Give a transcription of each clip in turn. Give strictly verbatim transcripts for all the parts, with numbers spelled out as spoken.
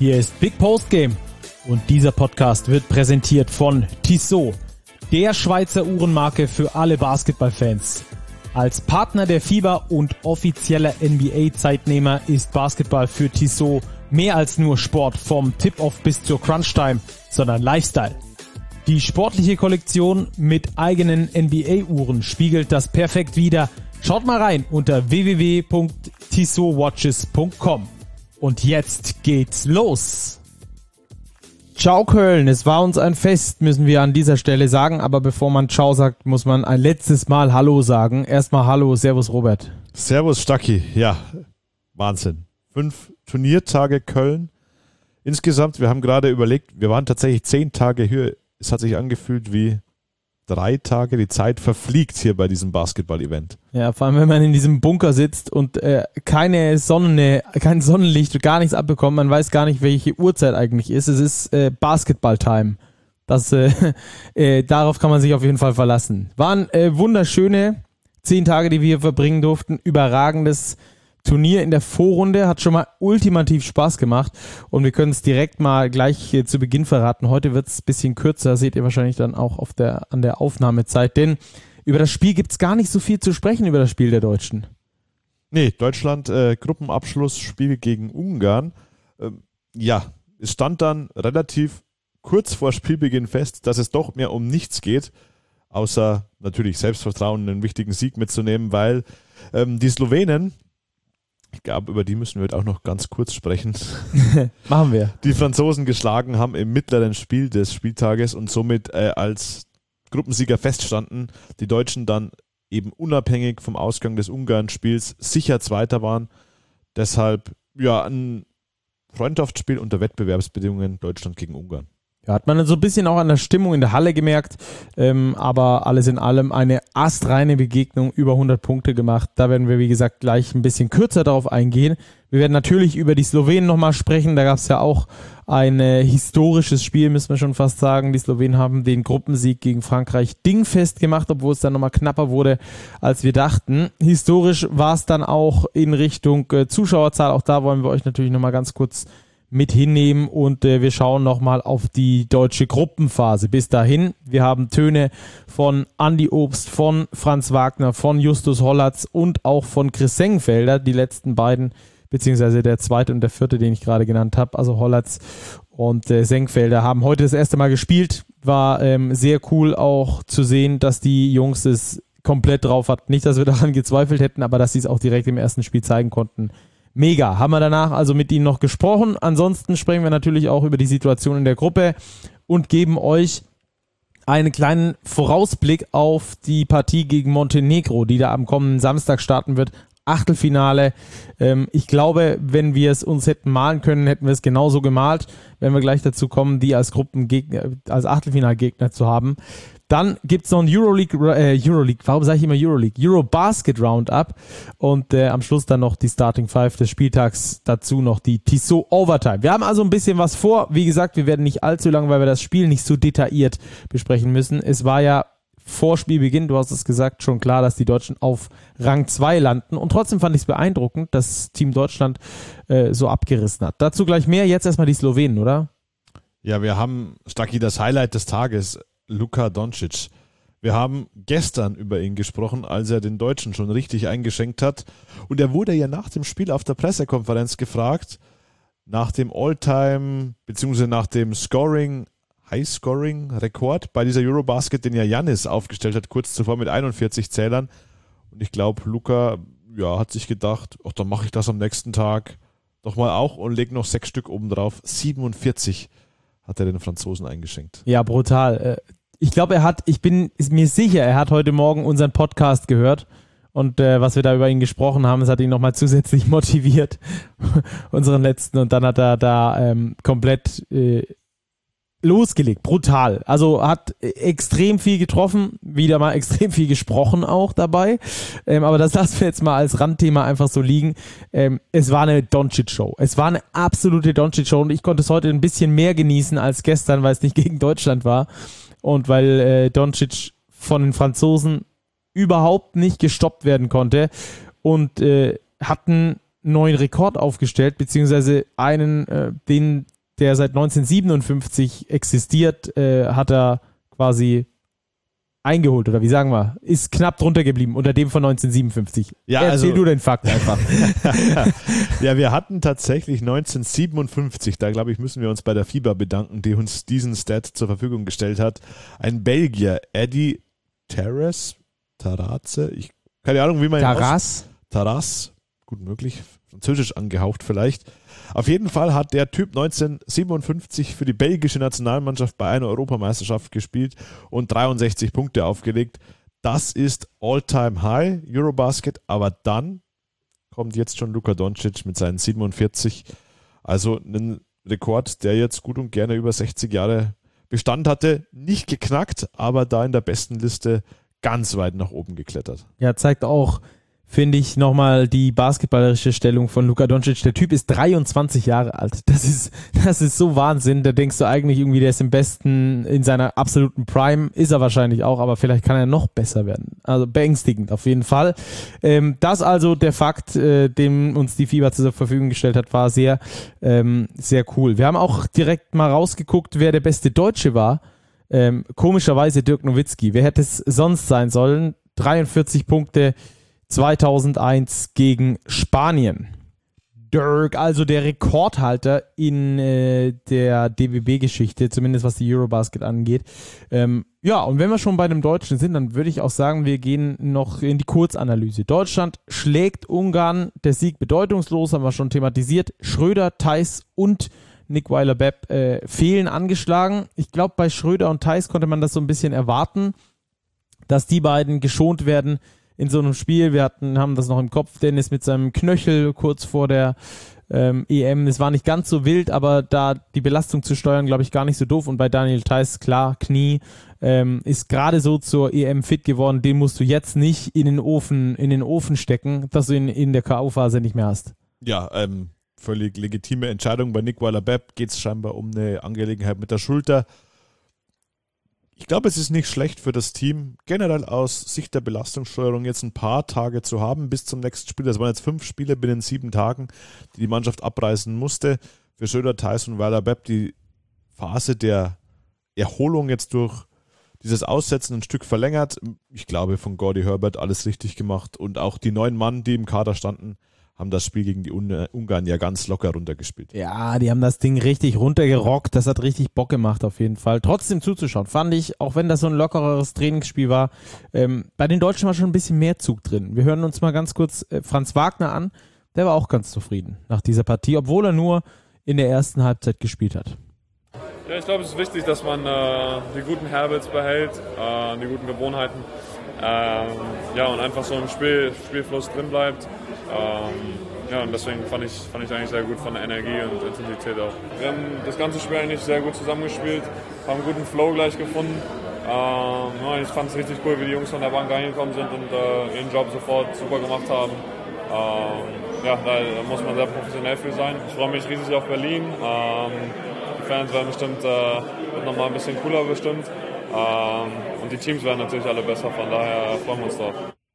Hier ist Big Post Game und dieser Podcast wird präsentiert von Tissot, der Schweizer Uhrenmarke für alle Basketballfans. Als Partner der FIBA und offizieller N B A-Zeitnehmer ist Basketball für Tissot mehr als nur Sport vom Tip-Off bis zur Crunch-Time, sondern Lifestyle. Die sportliche Kollektion mit eigenen N B A-Uhren spiegelt das perfekt wider. Schaut mal rein unter w w w punkt tissot watches punkt com. Und jetzt geht's los! Ciao Köln, es war uns ein Fest, müssen wir an dieser Stelle sagen, aber bevor man Ciao sagt, muss man ein letztes Mal Hallo sagen. Erstmal Hallo, Servus Robert. Servus Stacki, ja, Wahnsinn. Fünf Turniertage Köln. Insgesamt, wir haben gerade überlegt, wir waren tatsächlich zehn Tage hier. Es hat sich angefühlt wie drei Tage. Die Zeit verfliegt hier bei diesem Basketball-Event. Ja, vor allem, wenn man in diesem Bunker sitzt und äh, keine Sonne, kein Sonnenlicht und gar nichts abbekommt. Man weiß gar nicht, welche Uhrzeit eigentlich ist. Es ist äh, Basketball-Time. Das, äh, äh, darauf kann man sich auf jeden Fall verlassen. Waren äh, wunderschöne zehn Tage, die wir hier verbringen durften. Überragendes Turnier in der Vorrunde, hat schon mal ultimativ Spaß gemacht und wir können es direkt mal gleich äh, zu Beginn verraten. Heute wird es ein bisschen kürzer, seht ihr wahrscheinlich dann auch auf der, an der Aufnahmezeit, denn über das Spiel gibt es gar nicht so viel zu sprechen, über das Spiel der Deutschen. Nee, Deutschland, äh, Gruppenabschluss, Spiel gegen Ungarn. Ähm, ja, es stand dann relativ kurz vor Spielbeginn fest, dass es doch mehr um nichts geht, außer natürlich Selbstvertrauen, einen wichtigen Sieg mitzunehmen, weil ähm, die Slowenen, ich glaube, über die müssen wir heute auch noch ganz kurz sprechen. Machen wir. Die Franzosen geschlagen haben im mittleren Spiel des Spieltages und somit äh, als Gruppensieger feststanden. Die Deutschen dann eben unabhängig vom Ausgang des Ungarn-Spiels sicher Zweiter waren. Deshalb ja ein Freundschaftsspiel unter Wettbewerbsbedingungen Deutschland gegen Ungarn. Ja, hat man so ein bisschen auch an der Stimmung in der Halle gemerkt, ähm, aber alles in allem eine astreine Begegnung, über hundert Punkte gemacht. Da werden wir, wie gesagt, gleich ein bisschen kürzer darauf eingehen. Wir werden natürlich über die Slowenen nochmal sprechen, da gab es ja auch ein äh, historisches Spiel, müssen wir schon fast sagen. Die Slowenen haben den Gruppensieg gegen Frankreich dingfest gemacht, obwohl es dann nochmal knapper wurde, als wir dachten. Historisch war es dann auch in Richtung äh, Zuschauerzahl, auch da wollen wir euch natürlich nochmal ganz kurz mit hinnehmen und äh, wir schauen nochmal auf die deutsche Gruppenphase. Bis dahin, wir haben Töne von Andi Obst, von Franz Wagner, von Justus Hollatz und auch von Chris Sengfelder, die letzten beiden, beziehungsweise der zweite und der vierte, den ich gerade genannt habe, also Hollatz und äh, Sengfelder, haben heute das erste Mal gespielt. War ähm, sehr cool auch zu sehen, dass die Jungs es komplett drauf hatten. Nicht, dass wir daran gezweifelt hätten, aber dass sie es auch direkt im ersten Spiel zeigen konnten. Mega. Haben wir danach also mit ihnen noch gesprochen. Ansonsten sprechen wir natürlich auch über die Situation in der Gruppe und geben euch einen kleinen Vorausblick auf die Partie gegen Montenegro, die da am kommenden Samstag starten wird. Achtelfinale. Ähm, ich glaube, wenn wir es uns hätten malen können, hätten wir es genauso gemalt, wenn wir gleich dazu kommen, die als Gruppengegner, als Achtelfinalgegner zu haben. Dann gibt es noch ein Euroleague, äh, Euroleague, warum sage ich immer Euroleague? Eurobasket Roundup und äh, am Schluss dann noch die Starting Five des Spieltags, dazu noch die Tissot Overtime. Wir haben also ein bisschen was vor. Wie gesagt, wir werden nicht allzu lang, weil wir das Spiel nicht so detailliert besprechen müssen. Es war ja vor Spielbeginn, du hast es gesagt, schon klar, dass die Deutschen auf Rang zwei landen und trotzdem fand ich es beeindruckend, dass Team Deutschland äh, so abgerissen hat. Dazu gleich mehr, jetzt erstmal die Slowenen, oder? Ja, wir haben, Stacki, das Highlight des Tages, Luka Doncic. Wir haben gestern über ihn gesprochen, als er den Deutschen schon richtig eingeschenkt hat. Und er wurde ja nach dem Spiel auf der Pressekonferenz gefragt, nach dem All-Time, beziehungsweise nach dem Scoring, High-Scoring-Rekord bei dieser Eurobasket, den ja Giannis aufgestellt hat, kurz zuvor mit einundvierzig Zählern. Und ich glaube, Luka ja, hat sich gedacht, ach, dann mache ich das am nächsten Tag doch mal auch und lege noch sechs Stück oben drauf. siebenundvierzig hat er den Franzosen eingeschenkt. Ja, brutal. Ich glaube, er hat, ich bin mir sicher, er hat heute Morgen unseren Podcast gehört und äh, was wir da über ihn gesprochen haben, das hat ihn nochmal zusätzlich motiviert, unseren letzten, und dann hat er da ähm, komplett äh, losgelegt, brutal. Also hat extrem viel getroffen, wieder mal extrem viel gesprochen auch dabei, ähm, aber das lassen wir jetzt mal als Randthema einfach so liegen. Ähm, es war eine Doncic-Show. Es war eine absolute Doncic-Show und ich konnte es heute ein bisschen mehr genießen als gestern, weil es nicht gegen Deutschland war. Und weil äh, Doncic von den Franzosen überhaupt nicht gestoppt werden konnte und äh, hatten neuen Rekord aufgestellt, beziehungsweise einen, äh, den, der seit neunzehnhundertsiebenundfünfzig existiert, äh, hat er quasi eingeholt, oder wie sagen wir, ist knapp drunter geblieben unter dem von neunzehnhundertsiebenundfünfzig. Ja, Erzähl also, du den Fakt einfach. Ja, wir hatten tatsächlich neunzehnhundertsiebenundfünfzig, da glaube ich, müssen wir uns bei der FIBA bedanken, die uns diesen Stat zur Verfügung gestellt hat. Ein Belgier, Eddie Taras, Taraze, ich, keine Ahnung, wie man ihn Taras? aus... Taras, gut möglich, französisch angehaucht vielleicht. Auf jeden Fall hat der Typ neunzehnhundertsiebenundfünfzig für die belgische Nationalmannschaft bei einer Europameisterschaft gespielt und dreiundsechzig Punkte aufgelegt. Das ist All-Time-High Eurobasket, aber dann kommt jetzt schon Luka Doncic mit seinen siebenundvierzig. Also ein Rekord, der jetzt gut und gerne über sechzig Jahre Bestand hatte. Nicht geknackt, aber da in der besten Liste ganz weit nach oben geklettert. Ja, zeigt auch, finde ich, nochmal die basketballerische Stellung von Luka Doncic. Der Typ ist dreiundzwanzig Jahre alt. Das ist, das ist so Wahnsinn. Da denkst du eigentlich irgendwie, der ist im besten, in seiner absoluten Prime. Ist er wahrscheinlich auch, aber vielleicht kann er noch besser werden. Also beängstigend auf jeden Fall. Ähm, das also der Fakt, äh, den uns die FIBA zur Verfügung gestellt hat, war sehr, ähm, sehr cool. Wir haben auch direkt mal rausgeguckt, wer der beste Deutsche war. Ähm, komischerweise Dirk Nowitzki. Wer hätte es sonst sein sollen? dreiundvierzig Punkte zweitausendeins gegen Spanien. Dirk, also der Rekordhalter in äh, der D W B-Geschichte, zumindest was die Eurobasket angeht. Ähm, ja, und wenn wir schon bei einem Deutschen sind, dann würde ich auch sagen, wir gehen noch in die Kurzanalyse. Deutschland schlägt Ungarn, der Sieg bedeutungslos, haben wir schon thematisiert. Schröder, Theis und Nick Weiler-Bepp äh, fehlen angeschlagen. Ich glaube, bei Schröder und Theis konnte man das so ein bisschen erwarten, dass die beiden geschont werden in so einem Spiel. Wir hatten, haben das noch im Kopf, Dennis mit seinem Knöchel kurz vor der ähm, E M. Es war nicht ganz so wild, aber da die Belastung zu steuern, glaube ich, gar nicht so doof. Und bei Daniel Theis, klar, Knie, ähm, ist gerade so zur E M fit geworden. Den musst du jetzt nicht in den Ofen, in den Ofen stecken, dass du ihn in der K O-Phase nicht mehr hast. Ja, ähm, völlig legitime Entscheidung. Bei Nick Weiler-Bepp geht es scheinbar um eine Angelegenheit mit der Schulter. Ich glaube, es ist nicht schlecht für das Team, generell aus Sicht der Belastungssteuerung jetzt ein paar Tage zu haben bis zum nächsten Spiel. Das waren jetzt fünf Spiele binnen sieben Tagen, die die Mannschaft abreißen musste. Für Schröder, Theis und Weiler-Bepp die Phase der Erholung jetzt durch dieses Aussetzen ein Stück verlängert. Ich glaube, von Gordy Herbert alles richtig gemacht. Und auch die neun Mann, die im Kader standen, haben das Spiel gegen die Ungarn ja ganz locker runtergespielt. Ja, die haben das Ding richtig runtergerockt. Das hat richtig Bock gemacht auf jeden Fall. Trotzdem zuzuschauen, fand ich, auch wenn das so ein lockereres Trainingsspiel war, ähm, bei den Deutschen war schon ein bisschen mehr Zug drin. Wir hören uns mal ganz kurz äh, Franz Wagner an. Der war auch ganz zufrieden nach dieser Partie, obwohl er nur in der ersten Halbzeit gespielt hat. Ja, ich glaube, es ist wichtig, dass man äh, die guten Habits behält, äh, die guten Gewohnheiten. Ähm, ja, und einfach so im Spiel, Spielfluss drin bleibt. Ähm, ja, und deswegen fand ich, fand ich eigentlich sehr gut von der Energie und Intensität auch. Wir haben das ganze Spiel eigentlich sehr gut zusammengespielt, haben einen guten Flow gleich gefunden. Ähm, ja, ich fand es richtig cool, wie die Jungs von der Bank reingekommen sind und äh, ihren Job sofort super gemacht haben. Ähm, ja, da muss man sehr professionell für sein. Ich freue mich riesig auf Berlin. Ähm, die Fans werden bestimmt äh, wird nochmal ein bisschen cooler bestimmt. Ähm, und die Teams werden natürlich alle besser, von daher freuen wir uns drauf.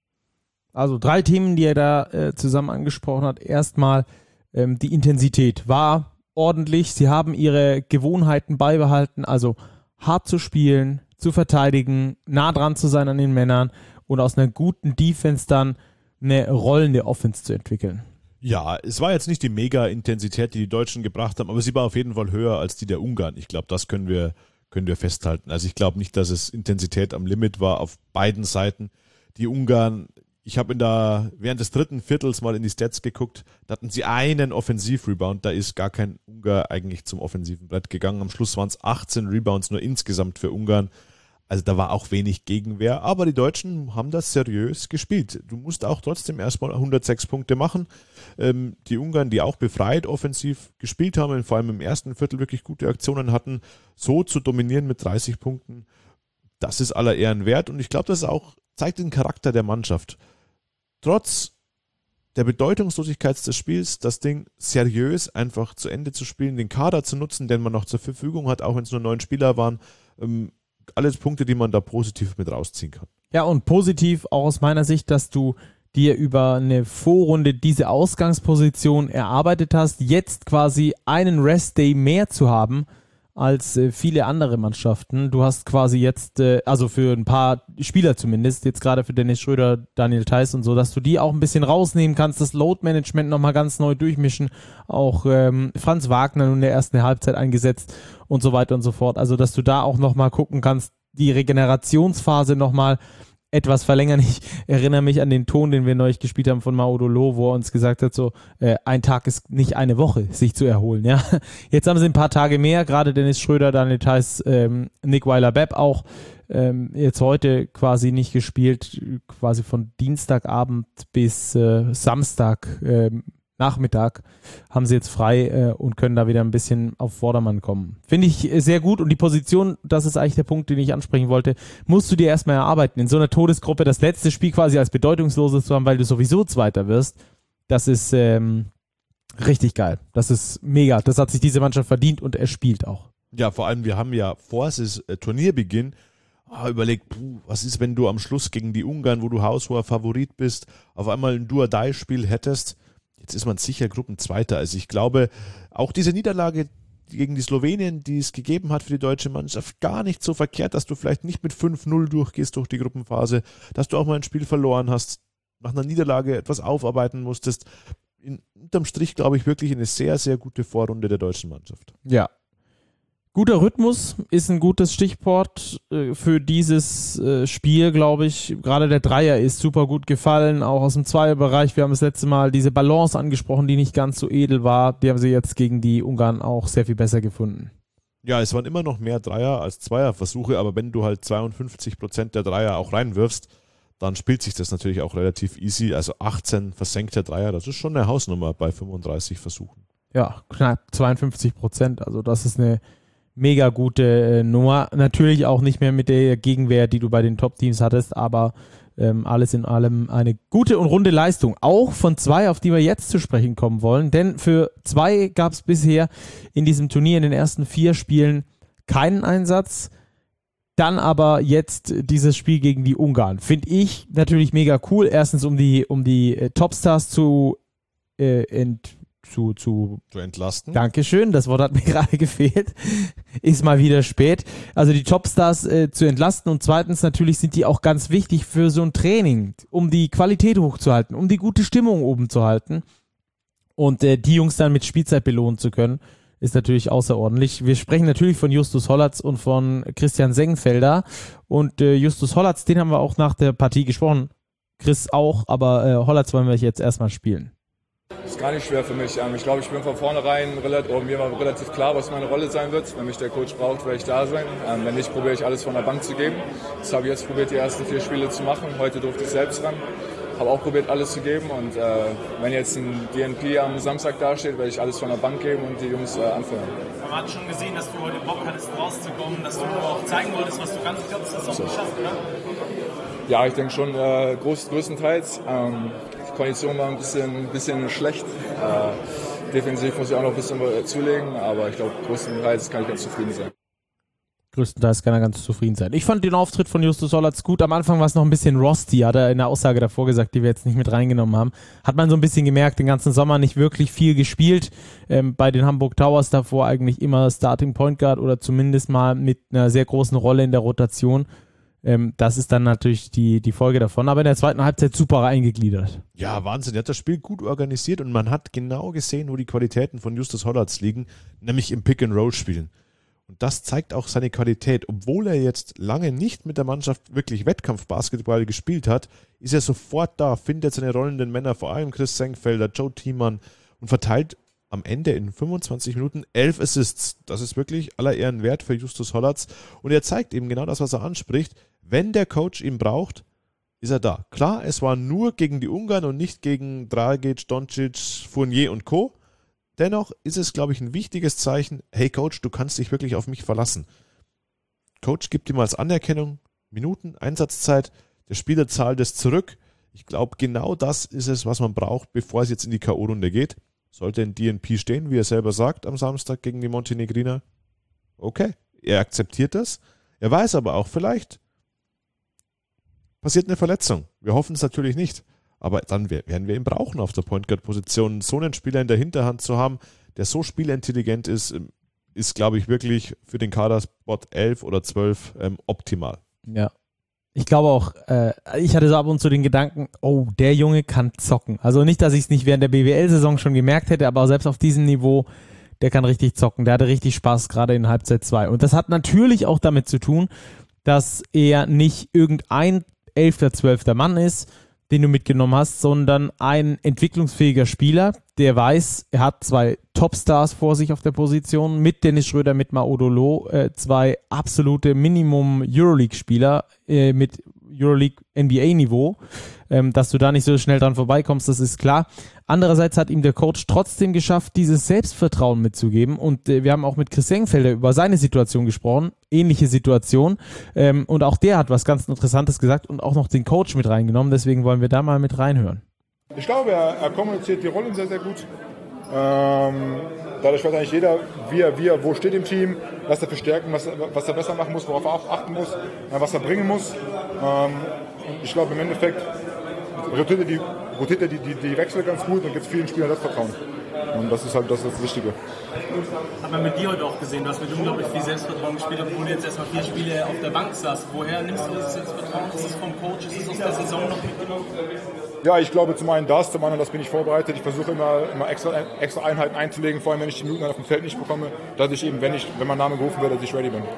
Also drei Themen, die er da äh, zusammen angesprochen hat. Erstmal ähm, die Intensität war ordentlich. Sie haben ihre Gewohnheiten beibehalten, also hart zu spielen, zu verteidigen, nah dran zu sein an den Männern und aus einer guten Defense dann eine rollende Offense zu entwickeln. Ja, es war jetzt nicht die Mega-Intensität, die die Deutschen gebracht haben, aber sie war auf jeden Fall höher als die der Ungarn. Ich glaube, das können wir, können wir festhalten. Also ich glaube nicht, dass es Intensität am Limit war auf beiden Seiten. Die Ungarn, ich habe in der während des dritten Viertels mal in die Stats geguckt, da hatten sie einen Offensiv-Rebound, da ist gar kein Ungar eigentlich zum offensiven Brett gegangen. Am Schluss waren es achtzehn Rebounds nur insgesamt für Ungarn. Also da war auch wenig Gegenwehr, aber die Deutschen haben das seriös gespielt. Du musst auch trotzdem erstmal hundertsechs Punkte machen. Ähm, die Ungarn, die auch befreit offensiv gespielt haben, vor allem im ersten Viertel wirklich gute Aktionen hatten, so zu dominieren mit dreißig Punkten, das ist aller Ehren wert. Und ich glaube, das auch zeigt den Charakter der Mannschaft. Trotz der Bedeutungslosigkeit des Spiels, das Ding seriös einfach zu Ende zu spielen, den Kader zu nutzen, den man noch zur Verfügung hat, auch wenn es nur neun Spieler waren, ähm, alles Punkte, die man da positiv mit rausziehen kann. Ja, und positiv auch aus meiner Sicht, dass du dir über eine Vorrunde diese Ausgangsposition erarbeitet hast, jetzt quasi einen Rest-Day mehr zu haben als äh, viele andere Mannschaften. Du hast quasi jetzt, äh, also für ein paar Spieler zumindest, jetzt gerade für Dennis Schröder, Daniel Theiss und so, dass du die auch ein bisschen rausnehmen kannst, das Load-Management nochmal ganz neu durchmischen, auch ähm, Franz Wagner nun in der ersten Halbzeit eingesetzt und so weiter und so fort. Also, dass du da auch nochmal gucken kannst, die Regenerationsphase nochmal etwas verlängern. Ich erinnere mich an den Ton, den wir neulich gespielt haben von Maudolo, wo er uns gesagt hat, so äh, ein Tag ist nicht eine Woche, sich zu erholen. Ja, jetzt haben sie ein paar Tage mehr, gerade Dennis Schröder, Daniel Theiss, ähm, Nick Weiler-Bepp auch ähm, jetzt heute quasi nicht gespielt, quasi von Dienstagabend bis äh, Samstag ähm, Nachmittag haben sie jetzt frei äh, und können da wieder ein bisschen auf Vordermann kommen. Finde ich äh, sehr gut und die Position, das ist eigentlich der Punkt, den ich ansprechen wollte, musst du dir erstmal erarbeiten. In so einer Todesgruppe das letzte Spiel quasi als bedeutungsloses zu haben, weil du sowieso Zweiter wirst, das ist ähm, richtig geil. Das ist mega. Das hat sich diese Mannschaft verdient und er spielt auch. Ja, vor allem, wir haben ja vor es äh, Turnierbeginn ah, überlegt, puh, was ist, wenn du am Schluss gegen die Ungarn, wo du haushoher Favorit bist, auf einmal ein Do-or-Die-Spiel hättest. Jetzt ist man sicher Gruppenzweiter. Also ich glaube, auch diese Niederlage gegen die Slowenien, die es gegeben hat für die deutsche Mannschaft, gar nicht so verkehrt, dass du vielleicht nicht mit fünf null durchgehst durch die Gruppenphase, dass du auch mal ein Spiel verloren hast, nach einer Niederlage etwas aufarbeiten musstest. In, unterm Strich glaube ich wirklich eine sehr, sehr gute Vorrunde der deutschen Mannschaft. Ja. Guter Rhythmus ist ein gutes Stichwort äh, für dieses äh, Spiel, glaube ich. Gerade der Dreier ist super gut gefallen, auch aus dem Zweierbereich. Wir haben das letzte Mal diese Balance angesprochen, die nicht ganz so edel war. Die haben sie jetzt gegen die Ungarn auch sehr viel besser gefunden. Ja, es waren immer noch mehr Dreier als Zweierversuche, aber wenn du halt zweiundfünfzig Prozent der Dreier auch reinwirfst, dann spielt sich das natürlich auch relativ easy. Also achtzehn versenkte Dreier, das ist schon eine Hausnummer bei fünfunddreißig Versuchen. Ja, knapp zweiundfünfzig Prozent. Also das ist eine mega gute äh, Nummer. Natürlich auch nicht mehr mit der Gegenwehr, die du bei den Top-Teams hattest, aber ähm, alles in allem eine gute und runde Leistung. Auch von zwei, auf die wir jetzt zu sprechen kommen wollen. Denn für zwei gab es bisher in diesem Turnier in den ersten vier Spielen keinen Einsatz. Dann aber jetzt dieses Spiel gegen die Ungarn. Finde ich natürlich mega cool. Erstens, um die, um die äh, Topstars zu äh, ent Zu, zu, zu entlasten. Dankeschön, das Wort hat mir gerade gefehlt. Ist mal wieder spät. Also die Topstars äh, zu entlasten und zweitens natürlich sind die auch ganz wichtig für so ein Training, um die Qualität hochzuhalten, um die gute Stimmung oben zu halten und äh, die Jungs dann mit Spielzeit belohnen zu können, ist natürlich außerordentlich. Wir sprechen natürlich von Justus Hollatz und von Christian Sengfelder und äh, Justus Hollatz, den haben wir auch nach der Partie gesprochen. Chris auch, aber äh, Hollatz wollen wir jetzt erstmal spielen. Das ist gar nicht schwer für mich. Ich glaube, ich bin von vornherein relativ, mir war relativ klar, was meine Rolle sein wird. Wenn mich der Coach braucht, werde ich da sein. Wenn nicht, probiere ich alles von der Bank zu geben. Das habe ich jetzt probiert, die ersten vier Spiele zu machen. Heute durfte ich selbst ran. Habe auch probiert, alles zu geben. Und äh, wenn jetzt ein D N P am Samstag dasteht, werde ich alles von der Bank geben und die Jungs äh, anfeuern. Man hat schon gesehen, dass du heute Bock hattest, rauszukommen, dass du auch zeigen wolltest, was du kannst. Ich glaube, das hast du auch geschafft, oder? Ja, ich denke schon äh, groß, größtenteils. Ähm, die Kondition war ein bisschen, bisschen schlecht. Äh, defensiv muss ich auch noch ein bisschen zulegen, aber ich glaube, größtenteils kann ich ganz zufrieden sein. Größtenteils kann er ganz zufrieden sein. Ich fand den Auftritt von Justus Hollatz gut. Am Anfang war es noch ein bisschen rusty, hat er in der Aussage davor gesagt, die wir jetzt nicht mit reingenommen haben. Hat man so ein bisschen gemerkt, den ganzen Sommer nicht wirklich viel gespielt. Ähm, bei den Hamburg Towers davor eigentlich immer Starting Point Guard oder zumindest mal mit einer sehr großen Rolle in der Rotation. Ähm, das ist dann natürlich die, die Folge davon. Aber in der zweiten Halbzeit super eingegliedert. Ja, Wahnsinn. Er hat das Spiel gut organisiert und man hat genau gesehen, wo die Qualitäten von Justus Hollatz liegen, nämlich im Pick-and-Roll-Spielen. Und das zeigt auch seine Qualität. Obwohl er jetzt lange nicht mit der Mannschaft wirklich Wettkampfbasketball gespielt hat, ist er sofort da, findet seine rollenden Männer, vor allem Chris Sengfelder, Joe Thiemann und verteilt am Ende in fünfundzwanzig Minuten elf Assists. Das ist wirklich aller Ehren wert für Justus Hollatz. Und er zeigt eben genau das, was er anspricht. Wenn der Coach ihn braucht, ist er da. Klar, es war nur gegen die Ungarn und nicht gegen Dragic, Doncic, Fournier und Co., dennoch ist es, glaube ich, ein wichtiges Zeichen, hey Coach, du kannst dich wirklich auf mich verlassen. Coach gibt ihm als Anerkennung Minuten, Einsatzzeit, der Spieler zahlt es zurück. Ich glaube, genau das ist es, was man braucht, bevor es jetzt in die K O-Runde geht. Sollte ein D N P stehen, wie er selber sagt, am Samstag gegen die Montenegriner? Okay, er akzeptiert das. Er weiß aber auch, vielleicht passiert eine Verletzung. Wir hoffen es natürlich nicht. Aber dann werden wir ihn brauchen auf der Point Guard Position. So einen Spieler in der Hinterhand zu haben, der so spielintelligent ist, ist, glaube ich, wirklich für den Kaderspot elf oder zwölf ähm, optimal. Ja. Ich glaube auch, äh, ich hatte so ab und zu den Gedanken, oh, der Junge kann zocken. Also nicht, dass ich es nicht während der B W L-Saison schon gemerkt hätte, aber selbst auf diesem Niveau, der kann richtig zocken. Der hatte richtig Spaß, gerade in Halbzeit zwei. Und das hat natürlich auch damit zu tun, dass er nicht irgendein elfter, zwölfter Mann ist, den du mitgenommen hast, sondern ein entwicklungsfähiger Spieler, der weiß, er hat zwei Topstars vor sich auf der Position, mit Dennis Schröder, mit Maodolo, äh, zwei absolute Minimum-Euroleague-Spieler äh, mit Euroleague-N B A-Niveau, ähm, dass du da nicht so schnell dran vorbeikommst, das ist klar. Andererseits hat ihm der Coach trotzdem geschafft, dieses Selbstvertrauen mitzugeben und äh, wir haben auch mit Chris Sengfelder über seine Situation gesprochen, ähnliche Situation ähm, und auch der hat was ganz Interessantes gesagt und auch noch den Coach mit reingenommen, deswegen wollen wir da mal mit reinhören. Ich glaube, er, er kommuniziert die Rollen sehr, sehr gut. Ähm, dadurch weiß eigentlich jeder, wie er, wie er wo steht im Team, was er für Stärken, was, was er besser machen muss, worauf er auch achten muss, was er bringen muss. Ähm, ich glaube, im Endeffekt rotiert er die, rotiert er die, die, die Wechsel ganz gut und gibt vielen Spielern das Vertrauen. Und das ist halt das, ist das Wichtige. Hat man mit dir heute auch gesehen, du hast mit unglaublich viel Selbstvertrauen gespielt, obwohl du jetzt erstmal vier Spiele auf der Bank saßt. Woher nimmst du das Selbstvertrauen? Ist es vom Coach? Ist es aus der Saison noch mitgenommen? Ja, ich glaube zum einen das, zum anderen, das bin ich vorbereitet. Ich versuche immer, immer extra, extra Einheiten einzulegen, vor allem wenn ich die Minuten auf dem Feld nicht bekomme, dass ich eben, wenn, ich, wenn mein Name gerufen wird, dass ich ready bin.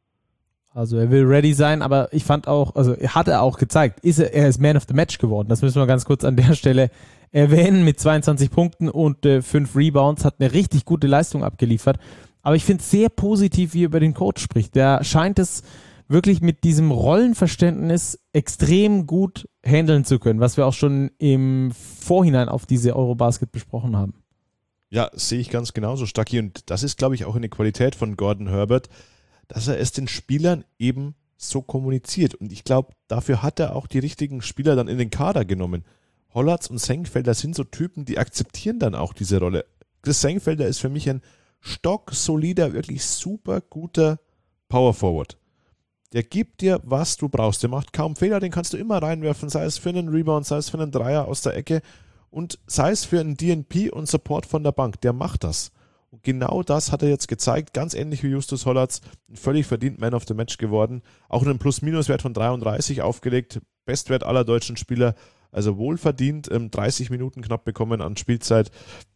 Also er will ready sein, aber ich fand auch, also er hat er auch gezeigt, ist er, er ist Man of the Match geworden. Das müssen wir ganz kurz an der Stelle erwähnen, mit zweiundzwanzig Punkten und äh, fünf Rebounds, hat eine richtig gute Leistung abgeliefert. Aber ich finde es sehr positiv, wie er über den Coach spricht. Der scheint es wirklich mit diesem Rollenverständnis extrem gut handeln zu können, was wir auch schon im Vorhinein auf diese Eurobasket besprochen haben. Ja, sehe ich ganz genauso, Stucky. Und das ist, glaube ich, auch eine Qualität von Gordon Herbert, dass er es den Spielern eben so kommuniziert. Und ich glaube, dafür hat er auch die richtigen Spieler dann in den Kader genommen. Hollatz und Sengfelder sind so Typen, die akzeptieren dann auch diese Rolle. Chris Sengfelder ist für mich ein stocksolider, wirklich super guter Power Forward. Der gibt dir, was du brauchst. Der macht kaum Fehler, den kannst du immer reinwerfen, sei es für einen Rebound, sei es für einen Dreier aus der Ecke und sei es für einen D N P und Support von der Bank. Der macht das. Und genau das hat er jetzt gezeigt, ganz ähnlich wie Justus Hollatz, ein völlig verdient Man of the Match geworden. Auch einen Plus-Minus-Wert von dreiunddreißig aufgelegt, Bestwert aller deutschen Spieler, also wohlverdient, dreißig Minuten knapp bekommen an Spielzeit.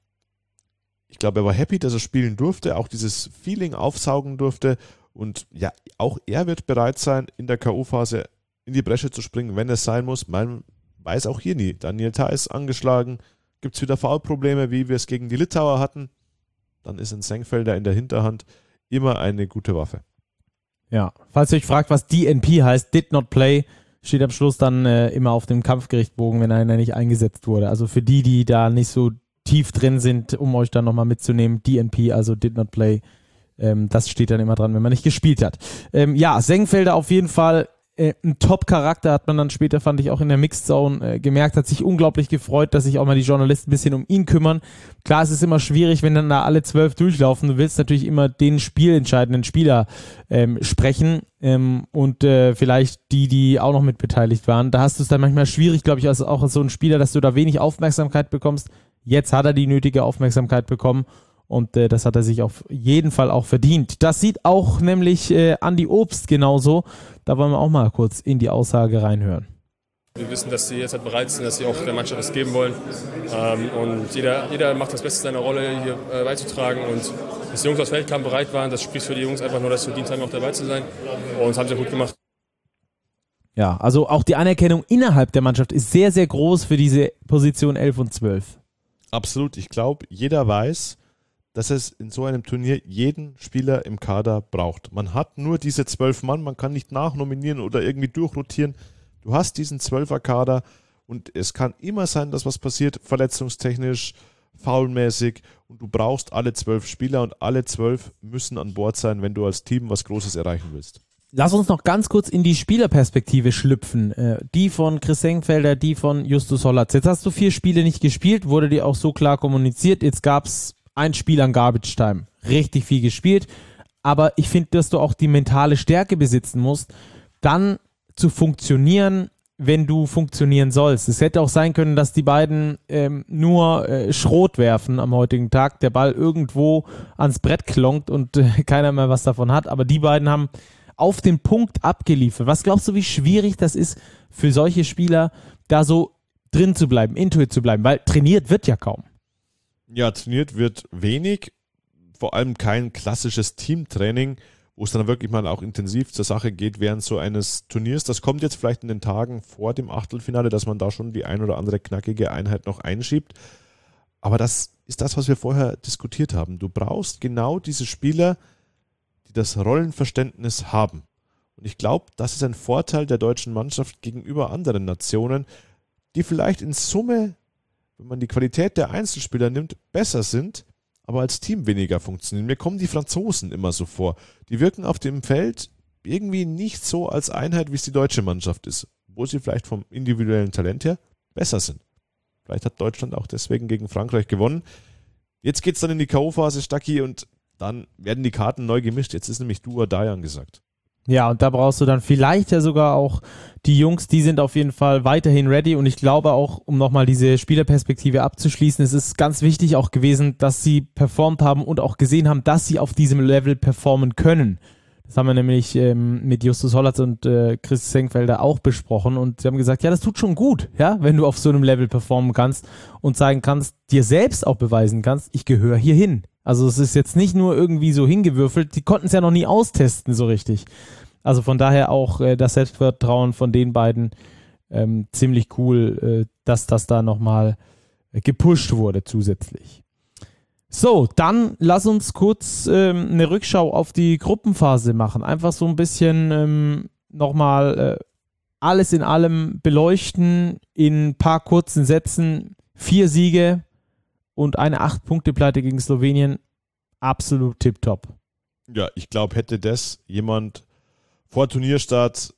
Ich glaube, er war happy, dass er spielen durfte, auch dieses Feeling aufsaugen durfte. Und ja, auch er wird bereit sein, in der K O-Phase in die Bresche zu springen, wenn es sein muss. Man weiß auch hier nie. Daniel Theiss angeschlagen, gibt es wieder Foulprobleme, wie wir es gegen die Litauer hatten. Dann ist ein Sengfelder in der Hinterhand immer eine gute Waffe. Ja, falls ihr euch fragt, was D N P heißt, Did Not Play, steht am Schluss dann äh, immer auf dem Kampfgerichtbogen, wenn einer nicht eingesetzt wurde. Also für die, die da nicht so tief drin sind, um euch dann nochmal mitzunehmen, D N P, also Did Not Play, Ähm, das steht dann immer dran, wenn man nicht gespielt hat. Ähm, ja, Sengfelder auf jeden Fall äh, ein Top-Charakter, hat man dann später, fand ich, auch in der Mixed Zone äh, gemerkt, hat sich unglaublich gefreut, dass sich auch mal die Journalisten ein bisschen um ihn kümmern. Klar, es ist immer schwierig, wenn dann da alle zwölf durchlaufen. Du willst natürlich immer den spielentscheidenden Spieler ähm, sprechen ähm, und äh, vielleicht die, die auch noch mit beteiligt waren. Da hast du es dann manchmal schwierig, glaube ich, als, auch als so ein Spieler, dass du da wenig Aufmerksamkeit bekommst. Jetzt hat er die nötige Aufmerksamkeit bekommen. Und äh, das hat er sich auf jeden Fall auch verdient. Das sieht auch nämlich äh, Andi Obst genauso. Da wollen wir auch mal kurz in die Aussage reinhören. Wir wissen, dass sie jetzt halt bereit sind, dass sie auch der Mannschaft was geben wollen. Ähm, und jeder, jeder macht das Beste seiner Rolle hier äh, beizutragen. Und dass die Jungs aus Feldkamp bereit waren, das spricht für die Jungs einfach nur, dass sie verdient haben, auch dabei zu sein. Und das haben sie gut gemacht. Ja, also auch die Anerkennung innerhalb der Mannschaft ist sehr, sehr groß für diese Position elf und zwölf. Absolut. Ich glaube, jeder weiß, dass es in so einem Turnier jeden Spieler im Kader braucht. Man hat nur diese zwölf Mann, man kann nicht nachnominieren oder irgendwie durchrotieren. Du hast diesen zwölfer-Kader und es kann immer sein, dass was passiert, verletzungstechnisch, foulmäßig, und du brauchst alle zwölf Spieler und alle zwölf müssen an Bord sein, wenn du als Team was Großes erreichen willst. Lass uns noch ganz kurz in die Spielerperspektive schlüpfen. Äh, die von Chris Sengfelder, die von Justus Hollatz. Jetzt hast du vier Spiele nicht gespielt, wurde dir auch so klar kommuniziert. Jetzt gab es ein Spiel an Garbage Time. Richtig viel gespielt. Aber ich finde, dass du auch die mentale Stärke besitzen musst, dann zu funktionieren, wenn du funktionieren sollst. Es hätte auch sein können, dass die beiden ähm, nur äh, Schrot werfen am heutigen Tag, der Ball irgendwo ans Brett klonkt und äh, keiner mehr was davon hat. Aber die beiden haben auf den Punkt abgeliefert. Was glaubst du, wie schwierig das ist für solche Spieler, da so drin zu bleiben, intuit zu bleiben? Weil trainiert wird ja kaum. Ja, trainiert wird wenig, vor allem kein klassisches Teamtraining, wo es dann wirklich mal auch intensiv zur Sache geht während so eines Turniers. Das kommt jetzt vielleicht in den Tagen vor dem Achtelfinale, dass man da schon die ein oder andere knackige Einheit noch einschiebt. Aber das ist das, was wir vorher diskutiert haben. Du brauchst genau diese Spieler, die das Rollenverständnis haben. Und ich glaube, das ist ein Vorteil der deutschen Mannschaft gegenüber anderen Nationen, die vielleicht in Summe, wenn man die Qualität der Einzelspieler nimmt, besser sind, aber als Team weniger funktionieren. Mir kommen die Franzosen immer so vor. Die wirken auf dem Feld irgendwie nicht so als Einheit, wie es die deutsche Mannschaft ist, wo sie vielleicht vom individuellen Talent her besser sind. Vielleicht hat Deutschland auch deswegen gegen Frankreich gewonnen. Jetzt geht es dann in die K O-Phase, Stacki, und dann werden die Karten neu gemischt. Jetzt ist nämlich Do or Die angesagt. Ja, und da brauchst du dann vielleicht ja sogar auch die Jungs, die sind auf jeden Fall weiterhin ready, und ich glaube auch, um nochmal diese Spielerperspektive abzuschließen, es ist ganz wichtig auch gewesen, dass sie performt haben und auch gesehen haben, dass sie auf diesem Level performen können. Das haben wir nämlich ähm, mit Justus Hollatz und äh, Chris Senkfelder auch besprochen, und sie haben gesagt, ja, das tut schon gut, ja, wenn du auf so einem Level performen kannst und zeigen kannst, dir selbst auch beweisen kannst, ich gehöre hier hin. Also es ist jetzt nicht nur irgendwie so hingewürfelt, die konnten es ja noch nie austesten so richtig. Also von daher auch äh, das Selbstvertrauen von den beiden ähm, ziemlich cool, äh, dass das da nochmal äh, gepusht wurde zusätzlich. So, dann lass uns kurz ähm, eine Rückschau auf die Gruppenphase machen. Einfach so ein bisschen ähm, nochmal äh, alles in allem beleuchten in ein paar kurzen Sätzen. Vier Siege und eine acht-Punkte-Pleite gegen Slowenien. Absolut tipptopp. Ja, ich glaube, hätte das jemand vor Turnierstart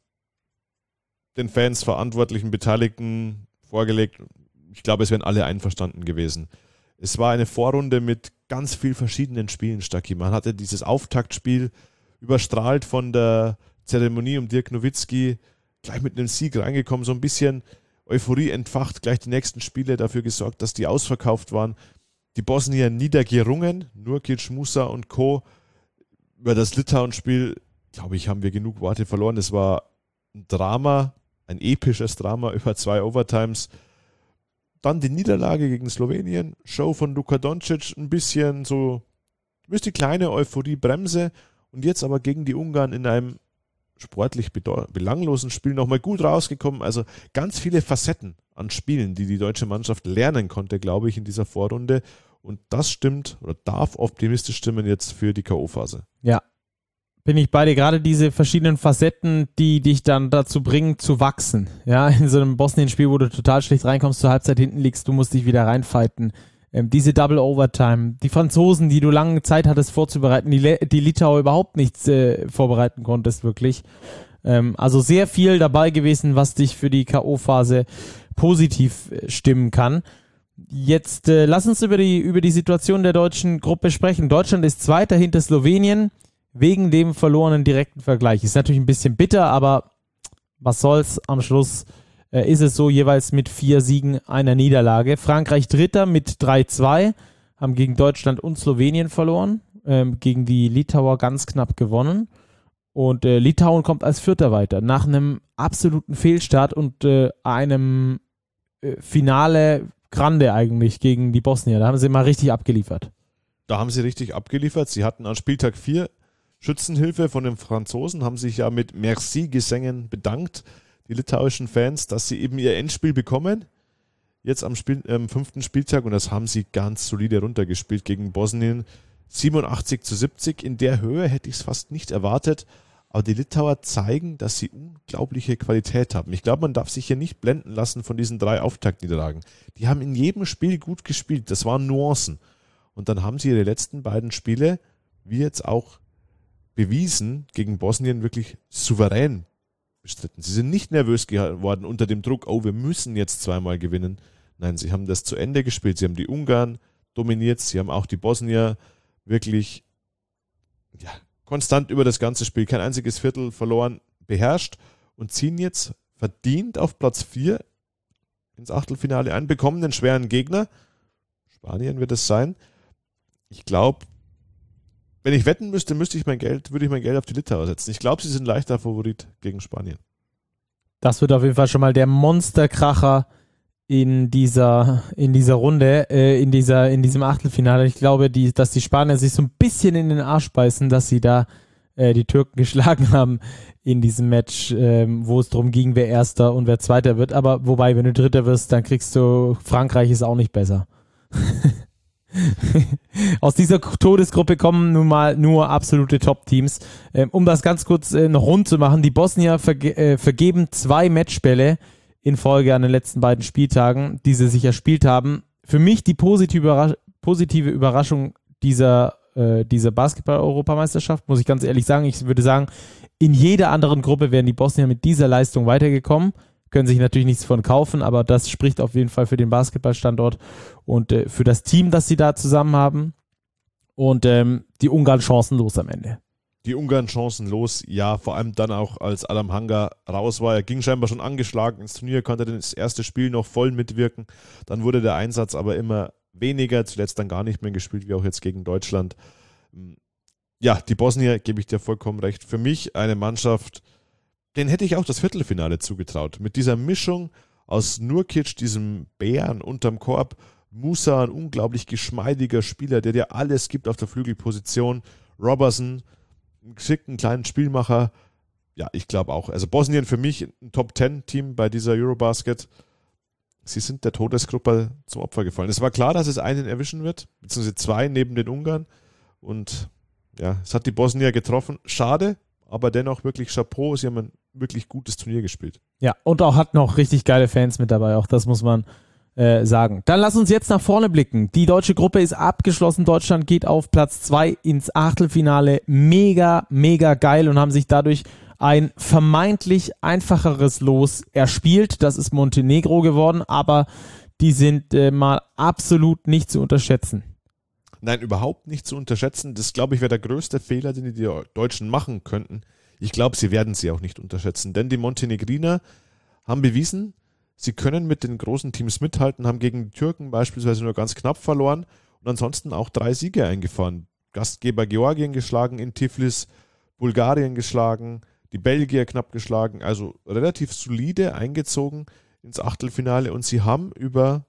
den Fans, Verantwortlichen, Beteiligten vorgelegt, ich glaube, es wären alle einverstanden gewesen. Es war eine Vorrunde mit ganz vielen verschiedenen Spielen, Stacki. Man hatte dieses Auftaktspiel überstrahlt von der Zeremonie um Dirk Nowitzki, gleich mit einem Sieg reingekommen, so ein bisschen Euphorie entfacht, gleich die nächsten Spiele dafür gesorgt, dass die ausverkauft waren. Die Bosnier niedergerungen, Nurkic, Musa und Co. Über das Litauen-Spiel, glaube ich, haben wir genug Worte verloren. Es war ein Drama, ein episches Drama über zwei Overtimes. Dann die Niederlage gegen Slowenien, Show von Luka Doncic, ein bisschen so, du bist die kleine Euphorie-Bremse, und jetzt aber gegen die Ungarn in einem sportlich belanglosen Spiel nochmal gut rausgekommen. Also ganz viele Facetten an Spielen, die die deutsche Mannschaft lernen konnte, glaube ich, in dieser Vorrunde. Und das stimmt oder darf optimistisch stimmen jetzt für die K O-Phase. Ja, bin ich bei dir. Gerade diese verschiedenen Facetten, die dich dann dazu bringen, zu wachsen. Ja, in so einem Bosnien-Spiel, wo du total schlecht reinkommst, zur Halbzeit hinten liegst, du musst dich wieder reinfighten. Ähm, diese Double Overtime, die Franzosen, die du lange Zeit hattest vorzubereiten, die, Le- die Litauer überhaupt nichts äh, vorbereiten konntest, wirklich. Ähm, also sehr viel dabei gewesen, was dich für die K O-Phase positiv äh, stimmen kann. Jetzt äh, lass uns über die, über die Situation der deutschen Gruppe sprechen. Deutschland ist Zweiter hinter Slowenien wegen dem verlorenen direkten Vergleich. Ist natürlich ein bisschen bitter, aber was soll's, am Schluss äh, ist es so, jeweils mit vier Siegen, einer Niederlage. Frankreich Dritter mit drei zwei, haben gegen Deutschland und Slowenien verloren, ähm, gegen die Litauer ganz knapp gewonnen. Und äh, Litauen kommt als Vierter weiter, nach einem absoluten Fehlstart und äh, einem äh, Finale Grande eigentlich gegen die Bosnier. Da haben sie mal richtig abgeliefert. Da haben sie richtig abgeliefert. Sie hatten an Spieltag vier Schützenhilfe von den Franzosen, haben sich ja mit Merci-Gesängen bedankt, die litauischen Fans, dass sie eben ihr Endspiel bekommen. Jetzt am Spiel, ähm, fünften Spieltag, und das haben sie ganz solide runtergespielt gegen Bosnien. siebenundachtzig zu siebzig. In der Höhe hätte ich es fast nicht erwartet. Aber die Litauer zeigen, dass sie unglaubliche Qualität haben. Ich glaube, man darf sich hier nicht blenden lassen von diesen drei Auftaktniederlagen. Die haben in jedem Spiel gut gespielt. Das waren Nuancen. Und dann haben sie ihre letzten beiden Spiele, wie jetzt auch bewiesen, gegen Bosnien wirklich souverän bestritten. Sie sind nicht nervös geworden unter dem Druck, oh, wir müssen jetzt zweimal gewinnen. Nein, sie haben das zu Ende gespielt. Sie haben die Ungarn dominiert. Sie haben auch die Bosnier wirklich, ja, konstant über das ganze Spiel, kein einziges Viertel verloren, beherrscht und ziehen jetzt verdient auf Platz vier ins Achtelfinale ein, bekommen einen schweren Gegner. Spanien wird es sein. Ich glaube, wenn ich wetten müsste, müsste ich mein Geld, würde ich mein Geld auf die Litauer setzen. Ich glaube, sie sind leichter Favorit gegen Spanien. Das wird auf jeden Fall schon mal der Monsterkracher in dieser, in dieser Runde, äh, in dieser, in diesem Achtelfinale. Ich glaube, die, dass die Spanier sich so ein bisschen in den Arsch beißen, dass sie da äh, die Türken geschlagen haben in diesem Match, ähm, wo es darum ging, wer Erster und wer Zweiter wird. Aber wobei, wenn du Dritter wirst, dann kriegst du, Frankreich ist auch nicht besser. Aus dieser Todesgruppe kommen nun mal nur absolute Top-Teams. Ähm, um das ganz kurz äh, noch rund zu machen, die Bosnier verge- äh, vergeben zwei Matchbälle in Folge an den letzten beiden Spieltagen, die sie sich erspielt haben. Für mich die positive, Überras- positive Überraschung dieser, äh, dieser Basketball-Europameisterschaft, muss ich ganz ehrlich sagen. Ich würde sagen, in jeder anderen Gruppe wären die Bosnier mit dieser Leistung weitergekommen. Können sich natürlich nichts von kaufen, aber das spricht auf jeden Fall für den Basketballstandort und äh, für das Team, das sie da zusammen haben. Und ähm, die Ungarn chancenlos am Ende. Die Ungarn chancenlos, ja, vor allem dann auch, als Adam Hanga raus war. Er ging scheinbar schon angeschlagen ins Turnier, konnte das erste Spiel noch voll mitwirken. Dann wurde der Einsatz aber immer weniger, zuletzt dann gar nicht mehr gespielt, wie auch jetzt gegen Deutschland. Ja, die Bosnier, gebe ich dir vollkommen recht. Für mich eine Mannschaft, den hätte ich auch das Viertelfinale zugetraut. Mit dieser Mischung aus Nurkic, diesem Bären unterm Korb, Musa, ein unglaublich geschmeidiger Spieler, der dir alles gibt auf der Flügelposition, Robertson, einen geschickten kleinen Spielmacher. Ja, ich glaube auch. Also Bosnien für mich ein Top-Ten-Team bei dieser Eurobasket. Sie sind der Todesgruppe zum Opfer gefallen. Es war klar, dass es einen erwischen wird, beziehungsweise zwei neben den Ungarn. Und ja, es hat die Bosnier getroffen. Schade, aber dennoch wirklich Chapeau. Sie haben ein wirklich gutes Turnier gespielt. Ja, und auch hat noch richtig geile Fans mit dabei. Auch das muss man äh, sagen. Dann lass uns jetzt nach vorne blicken. Die deutsche Gruppe ist abgeschlossen. Deutschland geht auf Platz zwei ins Achtelfinale. Mega, mega geil und haben sich dadurch ein vermeintlich einfacheres Los erspielt. Das ist Montenegro geworden, aber die sind äh, mal absolut nicht zu unterschätzen. Nein, überhaupt nicht zu unterschätzen. Das, glaube ich, wäre der größte Fehler, den die Deutschen machen könnten. Ich glaube, sie werden sie auch nicht unterschätzen, denn die Montenegriner haben bewiesen, sie können mit den großen Teams mithalten, haben gegen die Türken beispielsweise nur ganz knapp verloren und ansonsten auch drei Siege eingefahren. Gastgeber Georgien geschlagen in Tiflis, Bulgarien geschlagen, die Belgier knapp geschlagen, also relativ solide eingezogen ins Achtelfinale und sie haben über